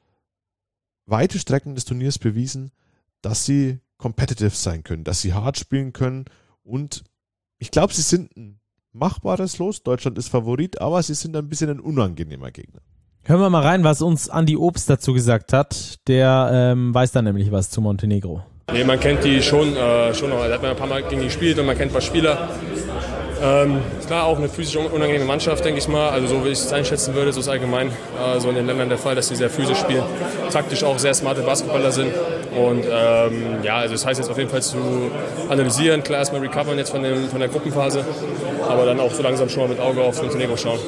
weite Strecken des Turniers bewiesen, dass sie competitive sein können, dass sie hart spielen können und ich glaube, sie sind ein machbares Los. Deutschland ist Favorit, aber sie sind ein bisschen ein unangenehmer Gegner. Hören wir mal rein, was uns Andi Obst dazu gesagt hat. Der ähm, weiß da nämlich was zu Montenegro. Nee, man kennt die schon, äh, schon noch. Da hat man ein paar Mal gegen die gespielt und man kennt ein paar Spieler. Ähm, klar, auch eine physisch unangenehme Mannschaft, denke ich mal. Also so wie ich es einschätzen würde, so ist allgemein äh, so in den Ländern der Fall, dass sie sehr physisch spielen. Taktisch auch sehr smarte Basketballer sind. Und ähm, ja, also das heißt jetzt auf jeden Fall zu analysieren. Klar, erstmal recovern jetzt von, dem, von der Gruppenphase, aber dann auch so langsam schon mal mit Auge auf Montenegro schauen.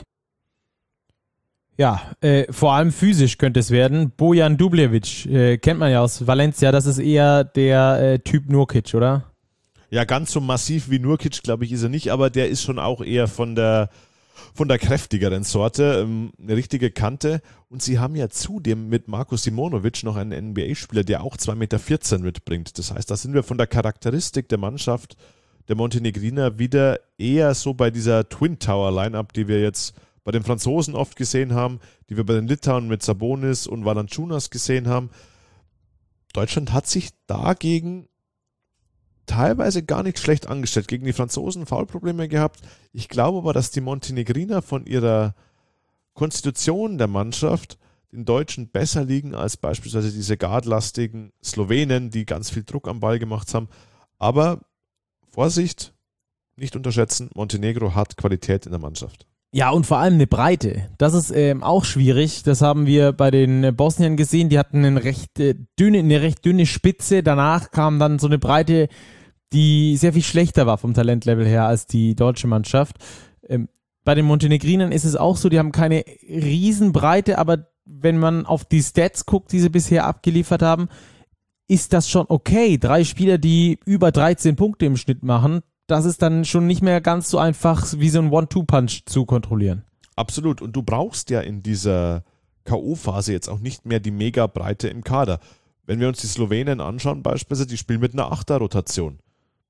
Ja, äh, vor allem physisch könnte es werden. Bojan Dubljevic, äh, kennt man ja aus Valencia, das ist eher der äh, Typ Nurkic, oder? Ja, ganz so massiv wie Nurkic, glaube ich, ist er nicht, aber der ist schon auch eher von der, von der kräftigeren Sorte, ähm, eine richtige Kante. Und sie haben ja zudem mit Marko Simonovic noch einen N B A-Spieler, der auch zwei Meter vierzehn mitbringt. Das heißt, da sind wir von der Charakteristik der Mannschaft der Montenegriner wieder eher so bei dieser Twin Tower Lineup, die wir jetzt bei den Franzosen oft gesehen haben, die wir bei den Litauen mit Sabonis und Valanciunas gesehen haben. Deutschland hat sich dagegen teilweise gar nicht schlecht angestellt. Gegen die Franzosen Foulprobleme gehabt. Ich glaube aber, dass die Montenegriner von ihrer Konstitution der Mannschaft den Deutschen besser liegen als beispielsweise diese guardlastigen Slowenen, die ganz viel Druck am Ball gemacht haben. Aber Vorsicht, nicht unterschätzen, Montenegro hat Qualität in der Mannschaft. Ja, und vor allem eine Breite. Das ist ähm, auch schwierig. Das haben wir bei den Bosniern gesehen. Die hatten eine recht, äh, dünne, eine recht dünne Spitze. Danach kam dann so eine Breite, die sehr viel schlechter war vom Talentlevel her als die deutsche Mannschaft. Ähm, bei den Montenegrinern ist es auch so, die haben keine Riesenbreite, aber wenn man auf die Stats guckt, die sie bisher abgeliefert haben, ist das schon okay. Drei Spieler, die über dreizehn Punkte im Schnitt machen, das ist dann schon nicht mehr ganz so einfach, wie so ein One-Two-Punch zu kontrollieren. Absolut. Und du brauchst ja in dieser K O-Phase jetzt auch nicht mehr die Mega-Breite im Kader. Wenn wir uns die Slowenen anschauen beispielsweise, die spielen mit einer Achter-Rotation.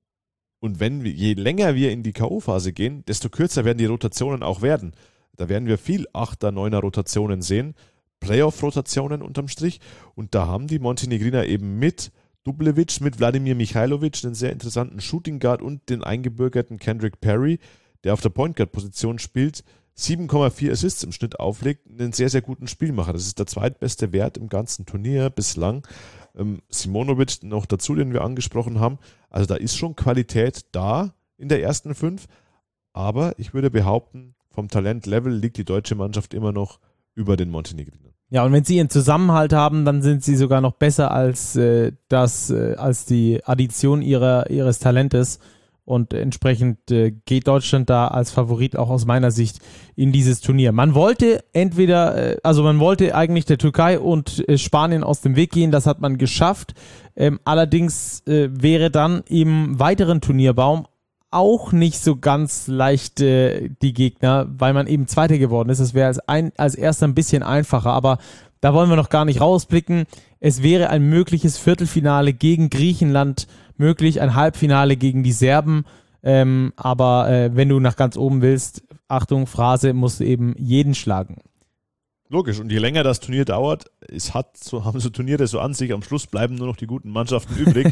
Und wenn wir, je länger wir in die K O-Phase gehen, desto kürzer werden die Rotationen auch werden. Da werden wir viel Achter-, Neuner-Rotationen sehen, Playoff-Rotationen unterm Strich. Und da haben die Montenegriner eben mit Dublevic, mit Wladimir Michailovic einen sehr interessanten Shooting Guard und den eingebürgerten Kendrick Perry, der auf der Point Guard-Position spielt, sieben Komma vier Assists im Schnitt auflegt, einen sehr, sehr guten Spielmacher. Das ist der zweitbeste Wert im ganzen Turnier bislang. Ähm, Simonovic noch dazu, den wir angesprochen haben. Also da ist schon Qualität da in der ersten Fünf, aber ich würde behaupten, vom Talentlevel liegt die deutsche Mannschaft immer noch über den Montenegrinern. Ja, und wenn sie ihren Zusammenhalt haben, dann sind sie sogar noch besser als, äh, das, äh, als die Addition ihrer, ihres Talentes. Und entsprechend äh, geht Deutschland da als Favorit auch aus meiner Sicht in dieses Turnier. Man wollte entweder, äh, also man wollte eigentlich der Türkei und äh, Spanien aus dem Weg gehen, das hat man geschafft. Ähm, allerdings äh, wäre dann im weiteren Turnierbaum auch nicht so ganz leicht äh, die Gegner, weil man eben Zweiter geworden ist. Das wäre als, ein, als erster ein bisschen einfacher, aber da wollen wir noch gar nicht rausblicken. Es wäre ein mögliches Viertelfinale gegen Griechenland möglich, ein Halbfinale gegen die Serben, ähm, aber äh, wenn du nach ganz oben willst, Achtung, Phrase, musst du eben jeden schlagen. Logisch, und je länger das Turnier dauert, es hat so, haben so Turniere so an sich, am Schluss bleiben nur noch die guten Mannschaften übrig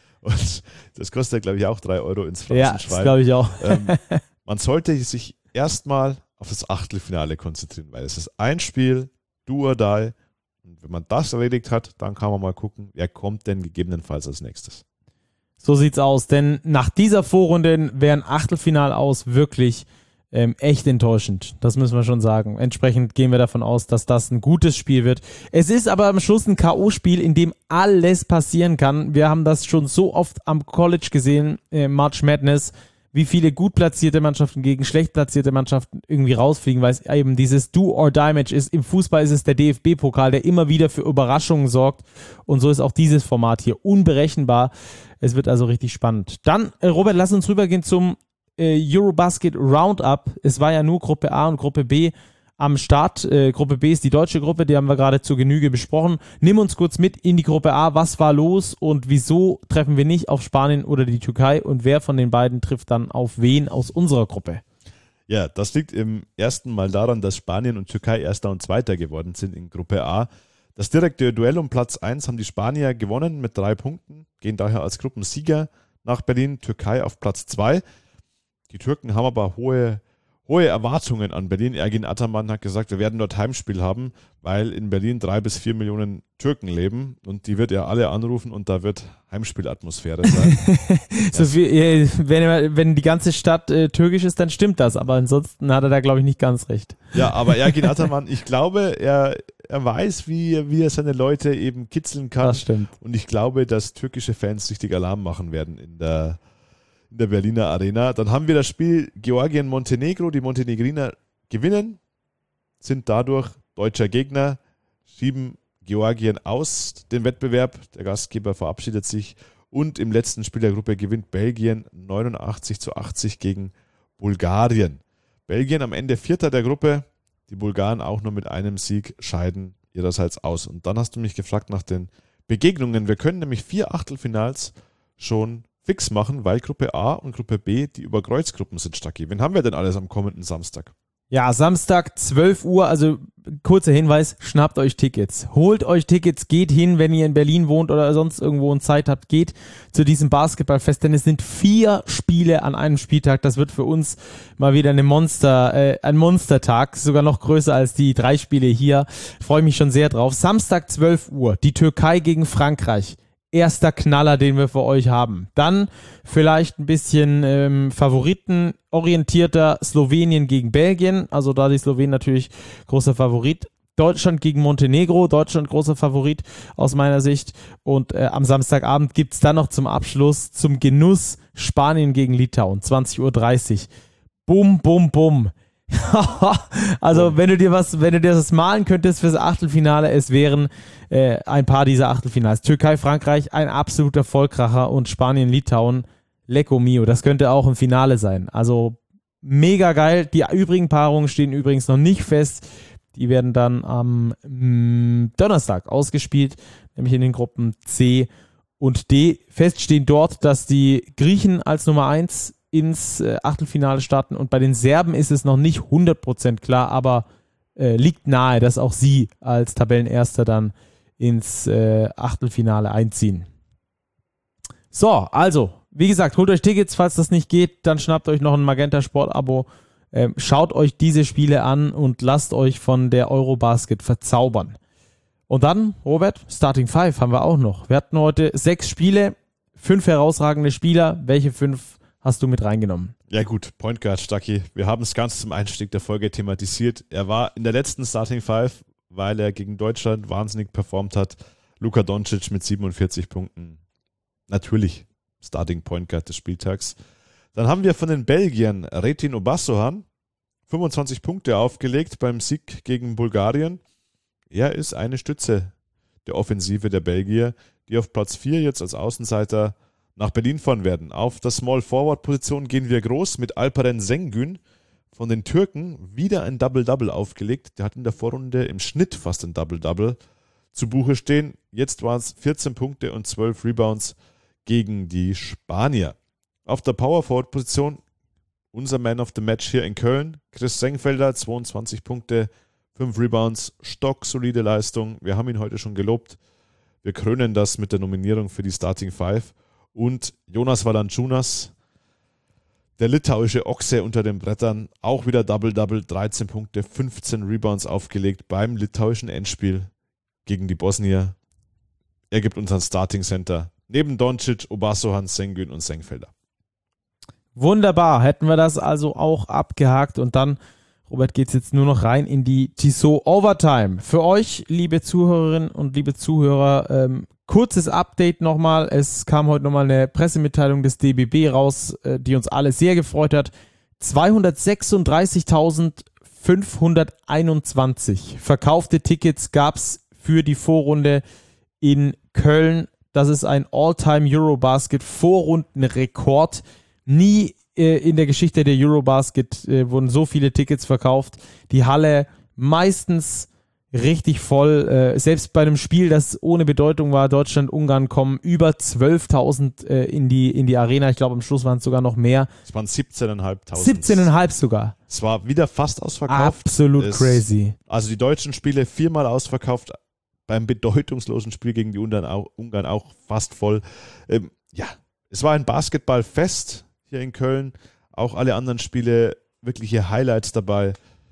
und das kostet, glaube ich, auch drei Euro ins Phrasenschwein. Ja, das glaube ich auch. Ähm, man sollte sich erstmal auf das Achtelfinale konzentrieren, weil es ist ein Spiel, do or die, und wenn man das erledigt hat, dann kann man mal gucken, wer kommt denn gegebenenfalls als nächstes. So sieht's aus, denn nach dieser Vorrunde wäre ein Achtelfinal aus wirklich ähm, echt enttäuschend. Das müssen wir schon sagen. Entsprechend gehen wir davon aus, dass das ein gutes Spiel wird. Es ist aber am Schluss ein K O-Spiel, in dem alles passieren kann. Wir haben das schon so oft am College gesehen, äh, March Madness, wie viele gut platzierte Mannschaften gegen schlecht platzierte Mannschaften irgendwie rausfliegen, weil es eben dieses Do-or-Die-Match ist. Im Fußball ist es der D F B-Pokal, der immer wieder für Überraschungen sorgt. Und so ist auch dieses Format hier unberechenbar. Es wird also richtig spannend. Dann, äh, Robert, lass uns rübergehen zum äh, Eurobasket Roundup. Es war ja nur Gruppe A und Gruppe B am Start. Äh, Gruppe B ist die deutsche Gruppe, die haben wir gerade zur Genüge besprochen. Nimm uns kurz mit in die Gruppe A. Was war los und wieso treffen wir nicht auf Spanien oder die Türkei? Und wer von den beiden trifft dann auf wen aus unserer Gruppe? Ja, das liegt im ersten Mal daran, dass Spanien und Türkei Erster und Zweiter geworden sind in Gruppe A. Das direkte Duell um Platz eins haben die Spanier gewonnen mit drei Punkten, gehen daher als Gruppensieger nach Berlin, Türkei auf Platz zwei. Die Türken haben aber hohe, hohe Erwartungen an Berlin. Ergin Ataman hat gesagt, wir werden dort Heimspiel haben, weil in Berlin drei bis vier Millionen Türken leben und die wird er alle anrufen und da wird Heimspielatmosphäre sein. so viel, wenn, wenn die ganze Stadt äh, türkisch ist, dann stimmt das, aber ansonsten hat er da, glaube ich, nicht ganz recht. Ja, aber Ergin Ataman, ich glaube, er, er weiß, wie, wie er seine Leute eben kitzeln kann. Das stimmt. Und ich glaube, dass türkische Fans richtig Alarm machen werden in der in der Berliner Arena. Dann haben wir das Spiel Georgien-Montenegro. Die Montenegriner gewinnen, sind dadurch deutscher Gegner, schieben Georgien aus den Wettbewerb. Der Gastgeber verabschiedet sich und im letzten Spiel der Gruppe gewinnt Belgien neunundachtzig zu achtzig gegen Bulgarien. Belgien am Ende Vierter der Gruppe, die Bulgaren auch nur mit einem Sieg scheiden ihrerseits aus. Und dann hast du mich gefragt nach den Begegnungen. Wir können nämlich vier Achtelfinals schon fix machen, weil Gruppe A und Gruppe B die Überkreuzgruppen sind, Stacki. Wen haben wir denn alles am kommenden Samstag? Ja, Samstag, zwölf Uhr, also kurzer Hinweis, schnappt euch Tickets. Holt euch Tickets, geht hin, wenn ihr in Berlin wohnt oder sonst irgendwo und Zeit habt, geht zu diesem Basketballfest, denn es sind vier Spiele an einem Spieltag. Das wird für uns mal wieder eine Monster, äh, ein Monstertag, sogar noch größer als die drei Spiele hier. Freue mich schon sehr drauf. Samstag, zwölf Uhr, die Türkei gegen Frankreich. Erster Knaller, den wir für euch haben. Dann vielleicht ein bisschen ähm, favoritenorientierter Slowenien gegen Belgien. Also da die Slowenen natürlich großer Favorit. Deutschland gegen Montenegro. Deutschland großer Favorit aus meiner Sicht. Und äh, am Samstagabend gibt es dann noch zum Abschluss, zum Genuss, Spanien gegen Litauen. zwanzig Uhr dreißig. Bum, bum, bum. Also wenn du dir was, wenn du dir das malen könntest fürs Achtelfinale, es wären äh, ein paar dieser Achtelfinals. Türkei, Frankreich, ein absoluter Vollkracher und Spanien, Litauen, Lecco mio, das könnte auch im Finale sein. Also mega geil. Die übrigen Paarungen stehen übrigens noch nicht fest. Die werden dann am mh, Donnerstag ausgespielt, nämlich in den Gruppen C und D. Fest stehen dort, dass die Griechen als Nummer eins ins äh, Achtelfinale starten und bei den Serben ist es noch nicht hundert Prozent klar, aber äh, liegt nahe, dass auch sie als Tabellenerster dann ins äh, Achtelfinale einziehen. So, also, wie gesagt, holt euch Tickets, falls das nicht geht, dann schnappt euch noch ein Magenta Sport-Abo, ähm, schaut euch diese Spiele an und lasst euch von der Eurobasket verzaubern. Und dann, Robert, Starting Five haben wir auch noch. Wir hatten heute sechs Spiele, fünf herausragende Spieler. Welche fünf hast du mit reingenommen? Ja gut, Point Guard Stucky. Wir haben es ganz zum Einstieg der Folge thematisiert. Er war in der letzten Starting Five, weil er gegen Deutschland wahnsinnig performt hat. Luka Doncic mit siebenundvierzig Punkten. Natürlich Starting Point Guard des Spieltags. Dann haben wir von den Belgiern Retin Obasohan fünfundzwanzig Punkte aufgelegt beim Sieg gegen Bulgarien. Er ist eine Stütze der Offensive der Belgier, die auf Platz vier jetzt als Außenseiter nach Berlin fahren werden. Auf der Small-Forward-Position gehen wir groß mit Alperen Şengün von den Türken wieder ein Double-Double aufgelegt. Der hat in der Vorrunde im Schnitt fast ein Double-Double zu Buche stehen. Jetzt waren es vierzehn Punkte und zwölf Rebounds gegen die Spanier. Auf der Power-Forward-Position unser Man of the Match hier in Köln, Chris Sengfelder, zweiundzwanzig Punkte, fünf Rebounds, stocksolide Leistung. Wir haben ihn heute schon gelobt. Wir krönen das mit der Nominierung für die Starting Five. Und Jonas Valanciunas, der litauische Ochse unter den Brettern, auch wieder Double-Double, dreizehn Punkte, fünfzehn Rebounds aufgelegt beim litauischen Endspiel gegen die Bosnier. Er gibt uns ein Starting Center neben Doncic, Obasohan, Şengün und Sengfelder. Wunderbar, hätten wir das also auch abgehakt und dann, Robert, geht es jetzt nur noch rein in die Tissot Overtime. Für euch, liebe Zuhörerinnen und liebe Zuhörer, ähm, kurzes Update nochmal. Es kam heute nochmal eine Pressemitteilung des D B B raus, äh, die uns alle sehr gefreut hat. zweihundertsechsunddreißigtausendfünfhunderteinundzwanzig verkaufte Tickets gab es für die Vorrunde in Köln. Das ist ein All-Time-Eurobasket-Vorrundenrekord. Nie äh, in der Geschichte der Eurobasket äh, wurden so viele Tickets verkauft. Die Halle meistens richtig voll. Äh, selbst bei einem Spiel, das ohne Bedeutung war, Deutschland-Ungarn, kommen über zwölftausend äh, in, die, in die Arena. Ich glaube, am Schluss waren es sogar noch mehr. Es waren siebzehntausendfünfhundert. siebzehntausendfünfhundert sogar. Es war wieder fast ausverkauft. Absolut es, crazy. Also die deutschen Spiele viermal ausverkauft. Beim bedeutungslosen Spiel gegen die Ungarn auch, Ungarn auch fast voll. Ähm, ja, es war ein Basketballfest hier in Köln. Auch alle anderen Spiele, wirkliche Highlights dabei.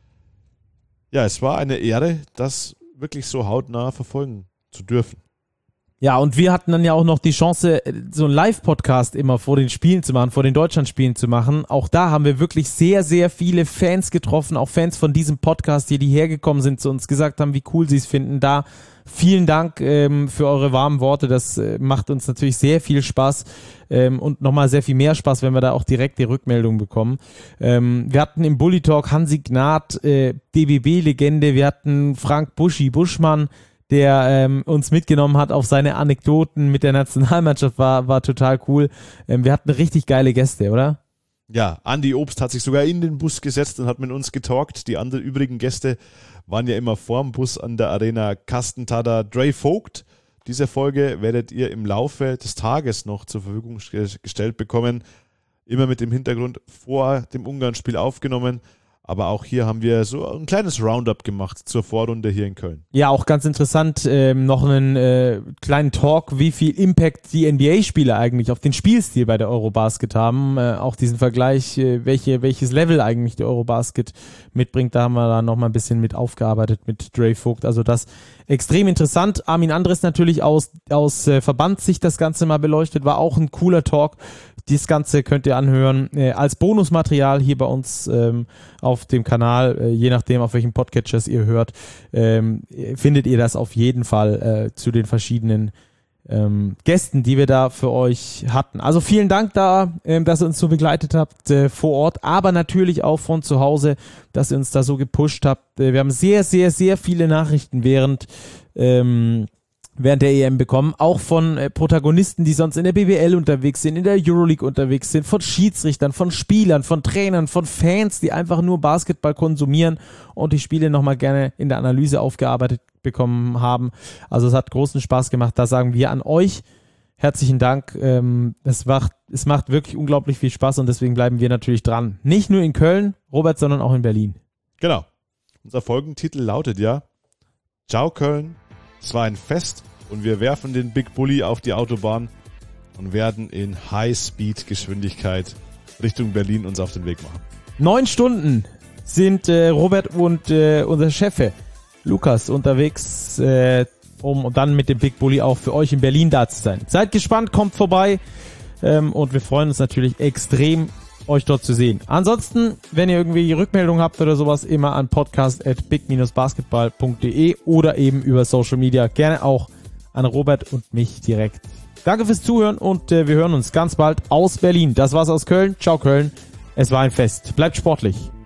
Ja, es war eine Ehre, das wirklich so hautnah verfolgen zu dürfen. Ja, und wir hatten dann ja auch noch die Chance, so einen Live-Podcast immer vor den Spielen zu machen, vor den Deutschlandspielen zu machen. Auch da haben wir wirklich sehr, sehr viele Fans getroffen, auch Fans von diesem Podcast, die, die hergekommen sind, zu uns gesagt haben, wie cool sie es finden. Da vielen Dank ähm, für eure warmen Worte. Das äh, macht uns natürlich sehr viel Spaß ähm, und nochmal sehr viel mehr Spaß, wenn wir da auch direkt die Rückmeldung bekommen. Ähm, wir hatten im Bully Talk Hansi Gnad, äh, D B B-Legende. Wir hatten Frank Buschi Buschmann, der ähm, uns mitgenommen hat auf seine Anekdoten mit der Nationalmannschaft, war, war total cool. Ähm, wir hatten richtig geile Gäste, oder? Ja, Andi Obst hat sich sogar in den Bus gesetzt und hat mit uns getalkt. Die anderen übrigen Gäste waren ja immer vorm Bus an der Arena. Carsten Tada, Dre Vogt. Diese Folge werdet ihr im Laufe des Tages noch zur Verfügung gestellt bekommen. Immer mit dem Hintergrund vor dem Ungarn-Spiel aufgenommen. Aber auch hier haben wir so ein kleines Roundup gemacht zur Vorrunde hier in Köln. Ja, auch ganz interessant, ähm, noch einen äh, kleinen Talk, wie viel Impact die N B A-Spieler eigentlich auf den Spielstil bei der Eurobasket haben. Äh, auch diesen Vergleich, äh, welche, welches Level eigentlich der Eurobasket mitbringt, da haben wir dann nochmal ein bisschen mit aufgearbeitet mit Dre Vogt. Also das extrem interessant. Armin Andres natürlich aus, aus äh, Verbandssicht das Ganze mal beleuchtet, war auch ein cooler Talk. Das Ganze könnt ihr anhören äh, als Bonusmaterial hier bei uns ähm, auf dem Kanal, äh, je nachdem auf welchen Podcatchers ihr hört, ähm, findet ihr das auf jeden Fall äh, zu den verschiedenen ähm, Gästen, die wir da für euch hatten. Also vielen Dank da, ähm, dass ihr uns so begleitet habt äh, vor Ort, aber natürlich auch von zu Hause, dass ihr uns da so gepusht habt. Äh, wir haben sehr, sehr, sehr viele Nachrichten während ähm, während der E M bekommen, auch von äh, Protagonisten, die sonst in der B B L unterwegs sind, in der Euroleague unterwegs sind, von Schiedsrichtern, von Spielern, von Trainern, von Fans, die einfach nur Basketball konsumieren und die Spiele nochmal gerne in der Analyse aufgearbeitet bekommen haben. Also es hat großen Spaß gemacht. Da sagen wir an euch herzlichen Dank. Ähm, es macht, es macht wirklich unglaublich viel Spaß und deswegen bleiben wir natürlich dran. Nicht nur in Köln, Robert, sondern auch in Berlin. Genau. Unser Folgentitel lautet ja Ciao Köln, es war ein Fest und wir werfen den Big Bully auf die Autobahn und werden in High-Speed-Geschwindigkeit Richtung Berlin uns auf den Weg machen. Neun Stunden sind äh, Robert und äh, unser Chef Lukas unterwegs, äh, um dann mit dem Big Bully auch für euch in Berlin da zu sein. Seid gespannt, kommt vorbei ähm, und wir freuen uns natürlich extrem, euch dort zu sehen. Ansonsten, wenn ihr irgendwie Rückmeldungen habt oder sowas, immer an podcast at big dash basketball punkt de oder eben über Social Media. Gerne auch an Robert und mich direkt. Danke fürs Zuhören und äh, wir hören uns ganz bald aus Berlin. Das war's aus Köln. Ciao Köln. Es war ein Fest. Bleibt sportlich.